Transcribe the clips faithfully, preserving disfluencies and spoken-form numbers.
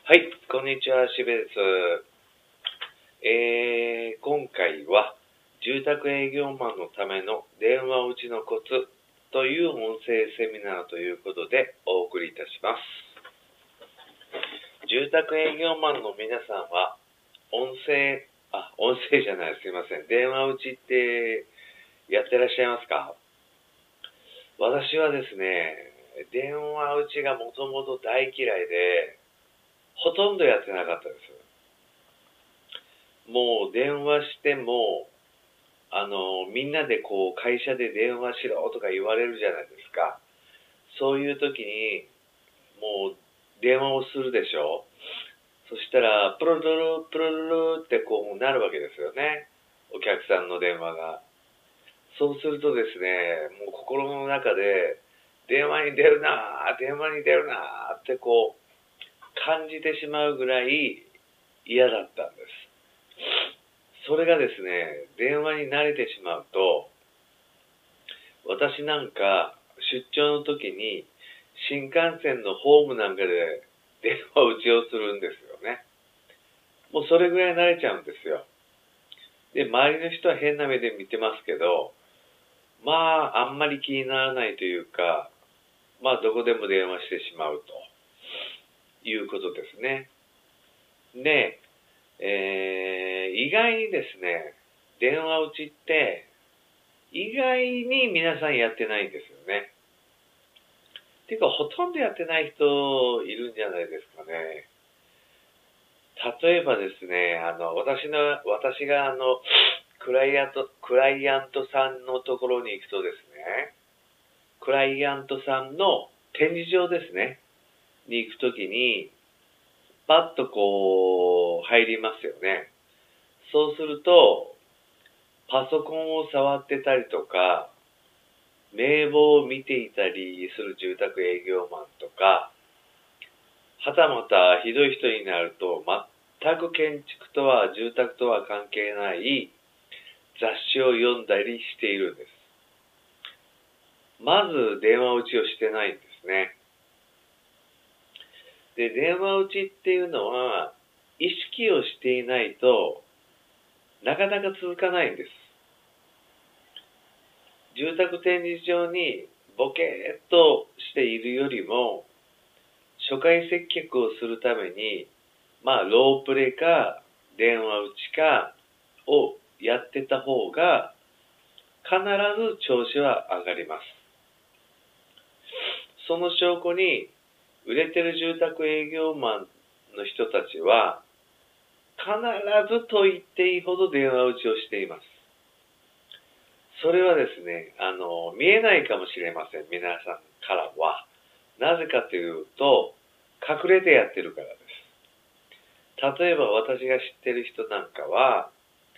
はい、こんにちは、しべです。えー、今回は住宅営業マンのための電話打ちのコツという音声セミナーということでお送りいたします。住宅営業マンの皆さんは音声、あ、音声じゃない、すいません。電話打ちってやってらっしゃいますか？私はですね、電話打ちがもともと大嫌いで、ほとんどやってなかったです。もう電話しても、あの、みんなでこう、会社で電話しろとか言われるじゃないですか。そういう時に、もう電話をするでしょ。そしたら、プルルル、プルルルってこうなるわけですよね。お客さんの電話が。そうするとですね、もう心の中で、電話に出るなぁ、電話に出るなぁってこう、感じてしまうぐらい嫌だったんです。それがですね、電話に慣れてしまうと、私なんか出張の時に新幹線のホームなんかで電話打ちをするんですよね。もうそれぐらい慣れちゃうんですよ。で、周りの人は変な目で見てますけど、まあ、あんまり気にならないというか、まあ、どこでも電話してしまうということですね。で、えー、意外にですね、電話打ちって意外に皆さんやってないんですよね。ていうか、ほとんどやってない人いるんじゃないですかね。例えばですね、あの、私の、私があの、クライアント、クライアントさんのところに行くとですね、クライアントさんの展示場ですね、に行くときに、パッとこう、入りますよね。そうすると、パソコンを触ってたりとか、名簿を見ていたりする住宅営業マンとか、はたまたひどい人になると、全く建築とは住宅とは関係ない雑誌を読んだりしているんです。まず電話打ちをしてないんですね。で、電話打ちっていうのは、意識をしていないとなかなか続かないんです。住宅展示場にボケーっとしているよりも、初回接客をするために、まあ、ロープレか電話打ちかをやってた方が、必ず調子は上がります。その証拠に、売れてる住宅営業マンの人たちは、必ずと言っていいほど電話打ちをしています。それはですね、あの、見えないかもしれません。皆さんからは。なぜかというと、隠れてやってるからです。例えば私が知ってる人なんかは、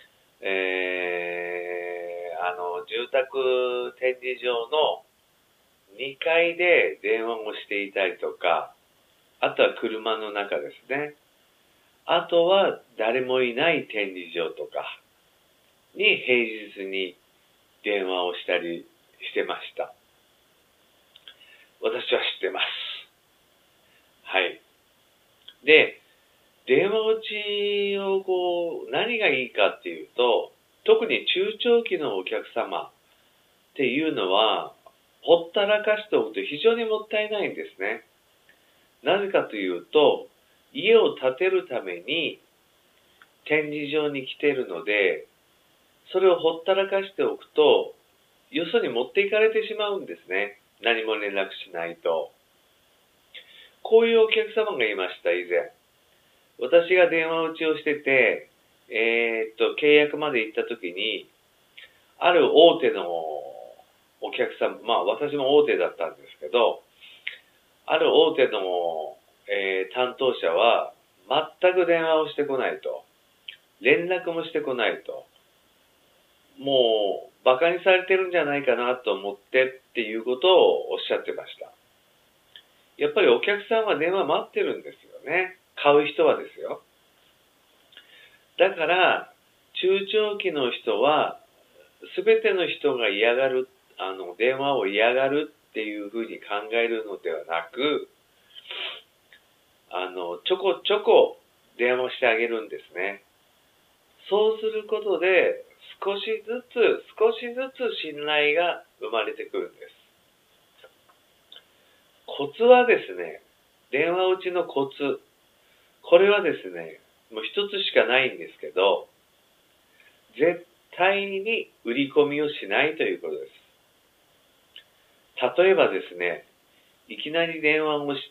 えー、あの、住宅展示場のにかいで電話をしていたりとか、あとは車の中ですね。あとは誰もいない展示場とかに平日に電話をしたりしてました。私は知ってます。はい。で、電話打ちをこう、何がいいかっていうと、特に中長期のお客様っていうのは、ほったらかしておくと非常にもったいないんですね。なぜかというと、家を建てるために展示場に来ているので、それをほったらかしておくと、よそに持っていかれてしまうんですね。何も連絡しないと。こういうお客様がいました、以前。私が電話打ちをしてて、えー、っと、契約まで行った時に、ある大手のお客様、まあ私も大手だったんですけど、ある大手の、えー、担当者は全く電話をしてこないと。連絡もしてこないと。もう馬鹿にされてるんじゃないかなと思ってっていうことをおっしゃってました。やっぱりお客さんは電話待ってるんですよね。買う人はですよ。だから、中長期の人は、すべての人が嫌がる、あの、電話を嫌がるっていうふうに考えるのではなく、 あの、ちょこちょこ電話してあげるんですね。そうすることで、少しずつ、少しずつ信頼が生まれてくるんです。コツはですね、電話打ちのコツ。これはですね、もう一つしかないんですけど、絶対に売り込みをしないということです。例えばですね、いきなり電話をして、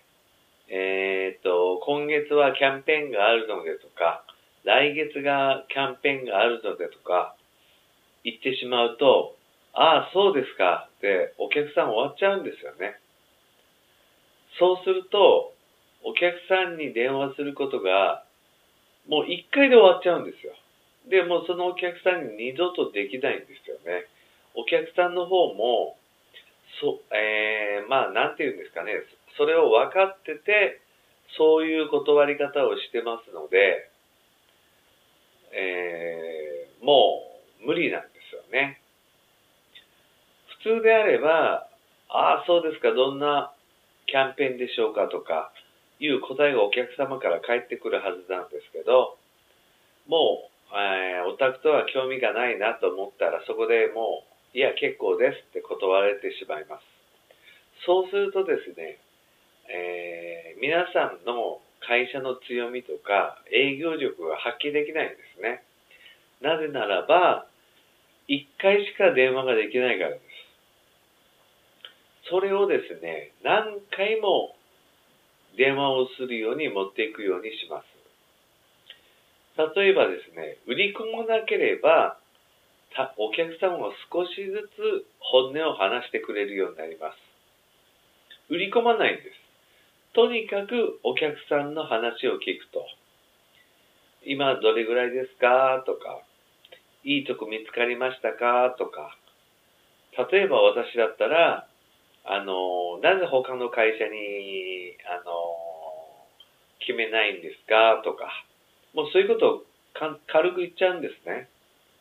えっと、今月はキャンペーンがあるのでとか、来月がキャンペーンがあるのでとか、言ってしまうと、ああ、そうですかってお客さん終わっちゃうんですよね。そうすると、お客さんに電話することが、もう一回で終わっちゃうんですよ。で、もうそのお客さんに二度とできないんですよね。お客さんの方も、そ、えー、まあ、なんて言うんですかね。それを分かってて、そういう断り方をしてますので、えー、もう無理なんですよね。普通であれば、ああ、そうですか、どんなキャンペーンでしょうかとか、いう答えがお客様から返ってくるはずなんですけど、もう、えー、お宅とは興味がないなと思ったら、そこでもう、いや、結構ですって断られてしまいます。そうするとですね、えー、皆さんの会社の強みとか営業力が発揮できないんですね。なぜならば、いっかいしか電話ができないからです。それをですね、何回も電話をするように持っていくようにします。例えばですね、売り込まなければ、お客様が少しずつ本音を話してくれるようになります。売り込まないんです。とにかくお客さんの話を聞くと。今どれぐらいですかとか、いいとこ見つかりましたかとか、例えば私だったら、あの、なぜ他の会社に、あの、決めないんですかとか、もうそういうことを軽く言っちゃうんですね。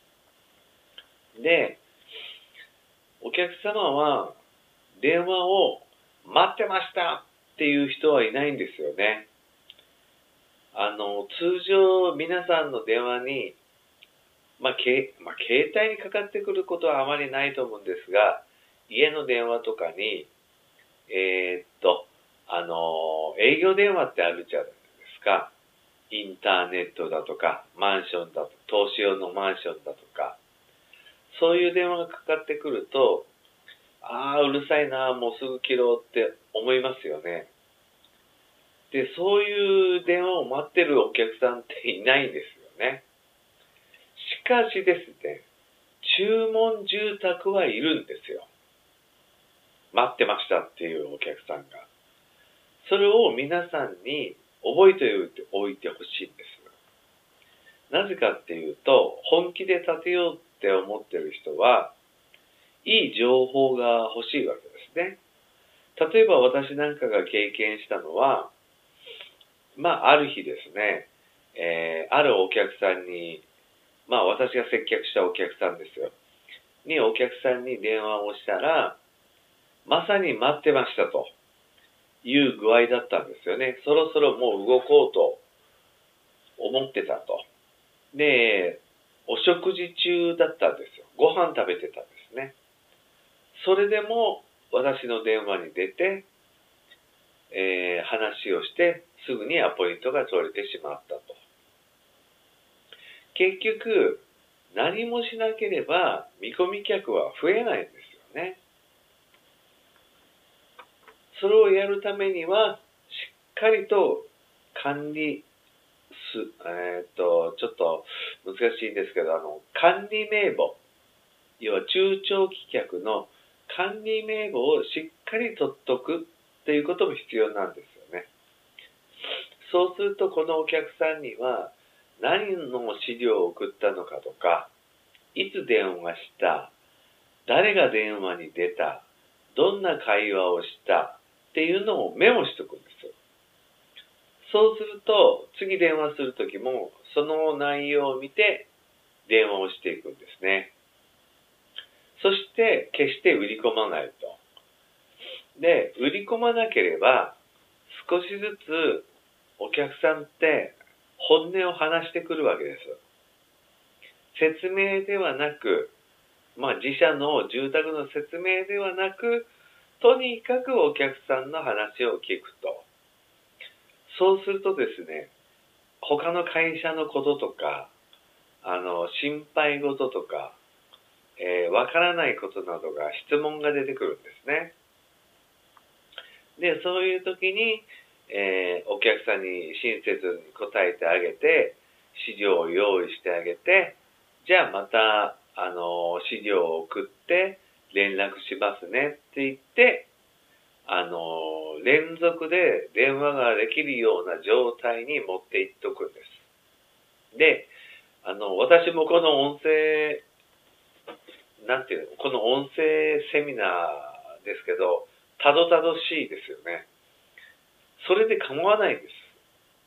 で、お客様は電話を待ってましたっていう人はいないんですよね。あの、通常皆さんの電話に、まあ、けまあ、携帯にかかってくることはあまりないと思うんですが、家の電話とかに、えー、っと、あの、営業電話ってあるじゃないですか。インターネットだとか、マンションだと、投資用のマンションだとか、そういう電話がかかってくると、ああ、うるさいな、もうすぐ切ろうって思いますよね。で、そういう電話を待ってるお客さんっていないんですよね。しかしですね、注文住宅はいるんですよ。待ってましたっていうお客さんが。それを皆さんに覚えておいてほしいんです。なぜかっていうと、本気で立てようって思ってる人は、いい情報が欲しいわけですね。例えば私なんかが経験したのは、まあ、ある日ですね、えー、あるお客さんに、まあ、私が接客したお客さんですよ。に、お客さんに電話をしたら、まさに待ってましたという具合だったんですよね。そろそろもう動こうと思ってたと。で、お食事中だったんですよ。ご飯食べてたんですね。それでも私の電話に出て、えー、話をしてすぐにアポイントが取れてしまったと。結局、何もしなければ見込み客は増えないんですよね。それをやるためには、しっかりと管理す、えっと、ちょっと難しいんですけど、あの、管理名簿、要は中長期客の管理名簿をしっかり取っとくっていうことも必要なんですよね。そうすると、このお客さんには何の資料を送ったのかとか、いつ電話した、誰が電話に出た、どんな会話をしたっていうのをメモしておくんですよ。そうすると、次電話するときも、その内容を見て電話をしていくんですね。そして、決して売り込まないと。で、売り込まなければ、 少しずつお客さんって本音を話してくるわけです。説明ではなく、まあ自社の住宅の説明ではなく、とにかくお客さんの話を聞くと。そうするとですね、他の会社のこととか、あの、心配事とか、えー、わからないことなどが質問が出てくるんですね。で、そういう時に、えー、お客さんに親切に答えてあげて、資料を用意してあげて、じゃあまた、あの、資料を送って連絡しますねって言って、あの、連続で電話ができるような状態に持っていっとくんです。で、あの、私もこの音声、なんていうの、この音声セミナーですけど、たどたどしいですよね。それで構わないんです。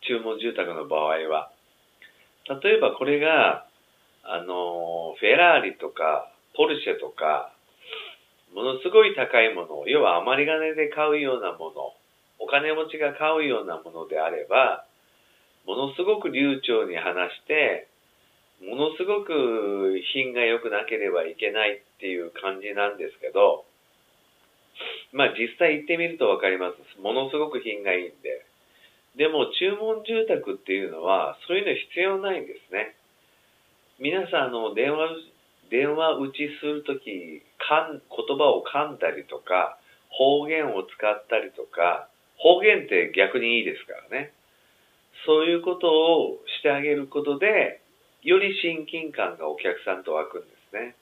注文住宅の場合は。例えばこれが、あの、フェラーリとか、ポルシェとか、ものすごい高いもの、要は余り金で買うようなもの、お金持ちが買うようなものであれば、ものすごく流暢に話して、ものすごく品が良くなければいけないっていう感じなんですけど、まあ実際行ってみるとわかります。ものすごく品がいいんで。でも注文住宅っていうのはそういうの必要ないんですね。皆さんあの電話、電話打ちするとき、かん、言葉を噛んだりとか、方言を使ったりとか、方言って逆にいいですからね。そういうことをしてあげることで、より親近感がお客さんと湧くんですね。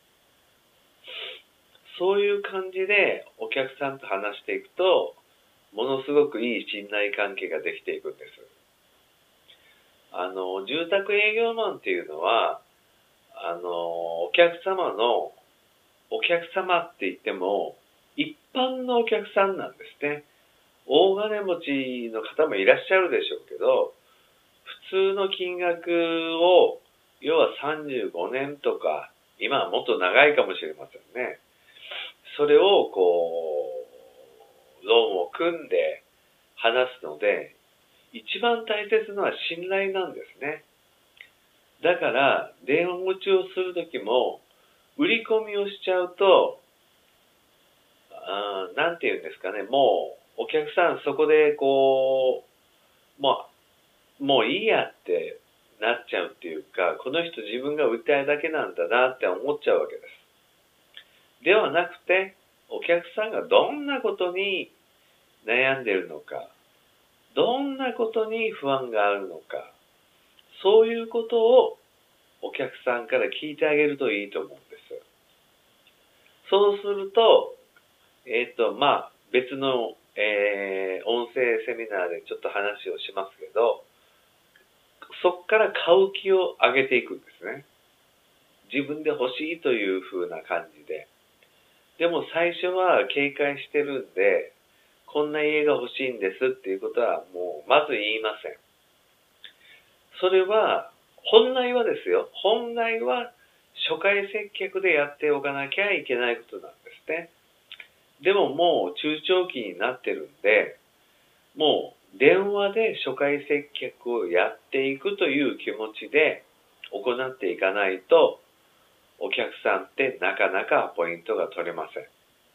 そういう感じでお客さんと話していくと、ものすごくいい信頼関係ができていくんです。あの、住宅営業マンっていうのは、あの、お客様の、お客様って言っても、一般のお客さんなんですね。大金持ちの方もいらっしゃるでしょうけど、普通の金額を、要はさんじゅうごねんとか、今はもっと長いかもしれませんね。それをこう、ローンを組んで話すので、一番大切なのは信頼なんですね。だから、電話口をするときも、売り込みをしちゃうと、あなんて言うんですかね、もう、お客さんそこでこう、もう、もういいやってなっちゃうっていうか、この人自分が売りたいだけなんだなって思っちゃうわけです。ではなくて、お客さんがどんなことに悩んでいるのか、どんなことに不安があるのか、そういうことをお客さんから聞いてあげるといいと思うんです。そうすると、えっと、まあ、別の、えー、音声セミナーでちょっと話をしますけど、そこから買う気を上げていくんですね。自分で欲しいという風な感じで。でも最初は警戒してるんで、こんな家が欲しいんですっていうことはもうまず言いません。それは、本来はですよ。本来は初回接客でやっておかなきゃいけないことなんですね。でももう中長期になってるんで、もう電話で初回接客をやっていくという気持ちで行っていかないと、お客さんってなかなかポイントが取れません。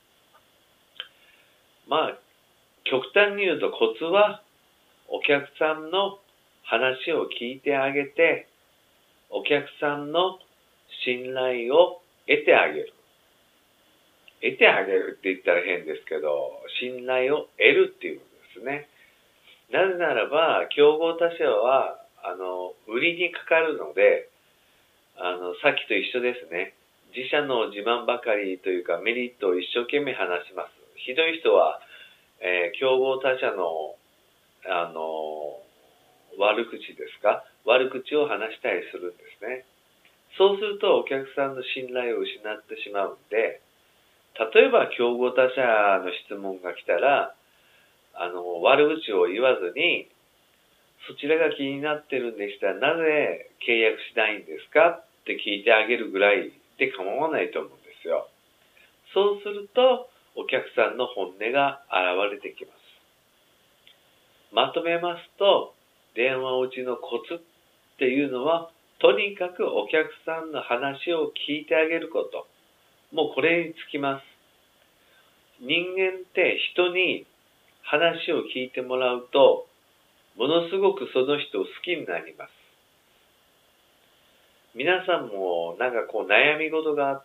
まあ、極端に言うとコツは、お客さんの話を聞いてあげて、お客さんの信頼を得てあげる。得てあげるって言ったら変ですけど、信頼を得るっていうことですね。なぜならば、競合他社は、あの、売りにかかるので、あの、さっきと一緒ですね。自社の自慢ばかりというかメリットを一生懸命話します。ひどい人は、えー、競合他社の、あの、悪口ですか？悪口を話したりするんですね。そうするとお客さんの信頼を失ってしまうんで、例えば競合他社の質問が来たら、あの、悪口を言わずに、そちらが気になってるんでしたら、なぜ契約しないんですかって聞いてあげるぐらいで構わないと思うんですよ。そうすると、お客さんの本音が現れてきます。 まとめますと、電話打ちのコツっていうのは、とにかくお客さんの話を聞いてあげること。もうこれにつきます。人間って人に話を聞いてもらうと、ものすごくその人を好きになります。皆さんもなんかこう悩み事があって、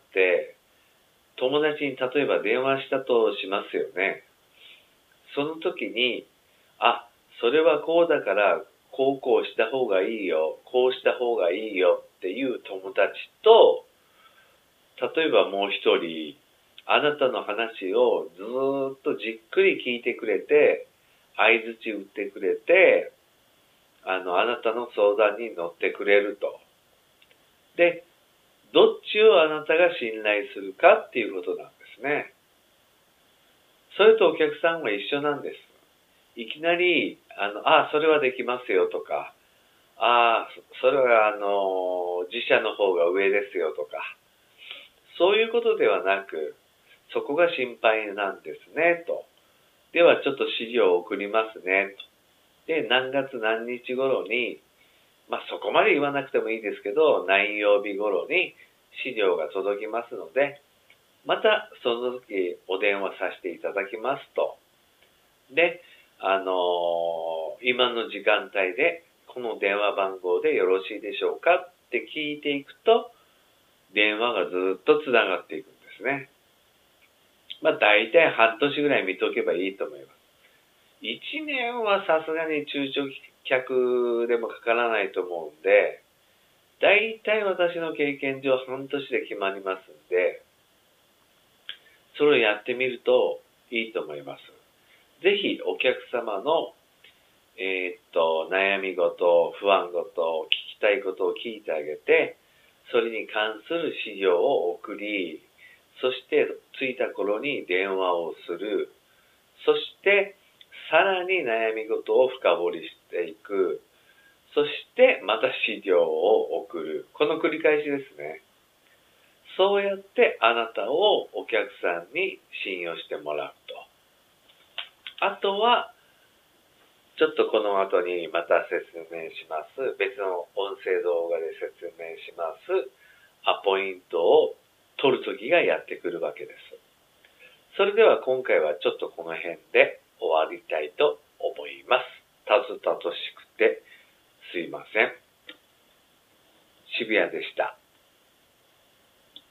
友達に例えば電話したとしますよね。その時に、あ、それはこうだから、こうこうした方がいいよ、こうした方がいいよっていう友達と、例えばもう一人、あなたの話をずーっとじっくり聞いてくれて、相槌打ってくれて、あの、あなたの相談に乗ってくれると。で、どっちをあなたが信頼するかっていうことなんですね。それとお客さんは一緒なんです。いきなり、あの、ああ、それはできますよとか、ああ、それはあの、自社の方が上ですよとか、そういうことではなく、そこが心配なんですね、と。ではちょっと資料を送りますね、と。で、何月何日頃に、まあ、そこまで言わなくてもいいですけど、何曜日頃に資料が届きますので、またその時お電話させていただきますと。で、あのー、今の時間帯でこの電話番号でよろしいでしょうかって聞いていくと、電話がずっとつながっていくんですね。まあ大体半年ぐらい見とけばいいと思います。いちねんはさすがに中長期客でもかからないと思うんで、大体私の経験上半年で決まりますんで、それをやってみるといいと思います。ぜひお客様の、えー、っと、悩み事、不安事、聞きたいことを聞いてあげて、それに関する資料を送り、そして着いた頃に電話をする。そしてさらに悩み事を深掘りしていく。そしてまた資料を送る。この繰り返しですね。そうやってあなたをお客さんに信用してもらうと。あとは、ちょっとこの後にまた説明します。別の音声動画で説明します。アポイントを取るときがやってくるわけです。それでは今回はちょっとこの辺で終わりたいと思います。たつたとしくてすいません。渋谷でした。